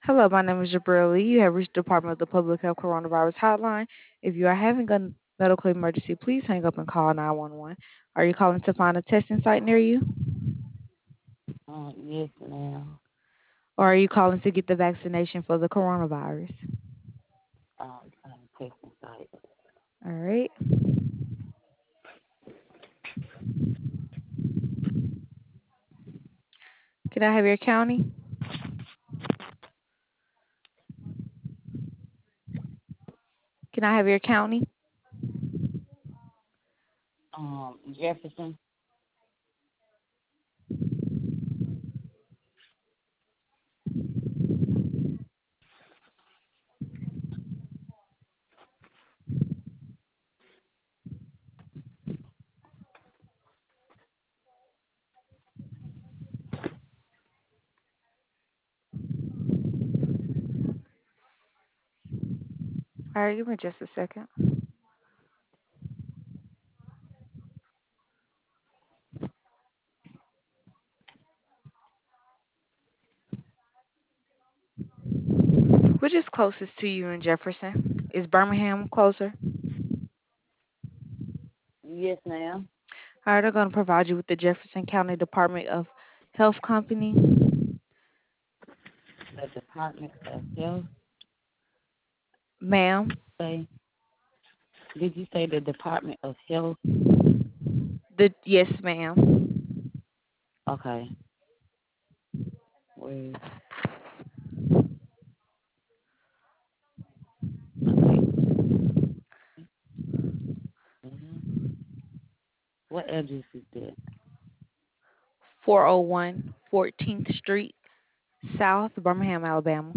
Hello, my name is Jabril Lee. You have reached the Department of the Public Health Coronavirus Hotline. If you are having a medical emergency, please hang up and call 911. Are you calling to find a testing site near you? Yes, ma'am. Or are you calling to get the vaccination for the coronavirus? Testing site. All right. Can I have your county? Can I have your county? Jefferson. All right, give me just a second. Which is closest to you in Jefferson? Is Birmingham closer? Yes, ma'am. All right, I'm going to provide you with the Jefferson County Department of Health Company. The Department of Health. Ma'am, Say, did you say the Department of Health? yes, ma'am. Okay. Where? Okay. Mhm. What address is that? 401 14th Street, South Birmingham, Alabama.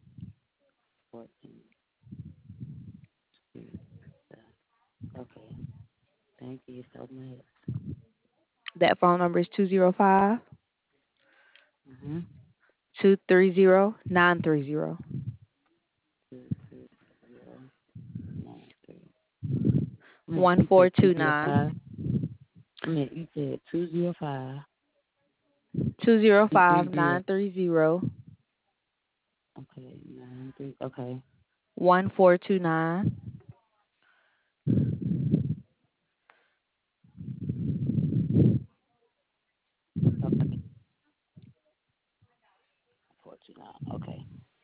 14th Street. Okay. Thank you so much. That phone number is 205 Mhm. 230 930. 23093. You said 1429 205. You said 205. 205 230. 930 Okay. 93. Okay. 1429. Okay. 49. Okay.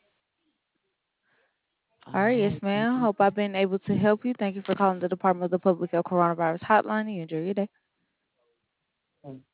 All All right, right. yes, Thank ma'am. you. Hope I've been able to help you. Thank you for calling the Department of the Public Health Coronavirus Hotline. You enjoy your day.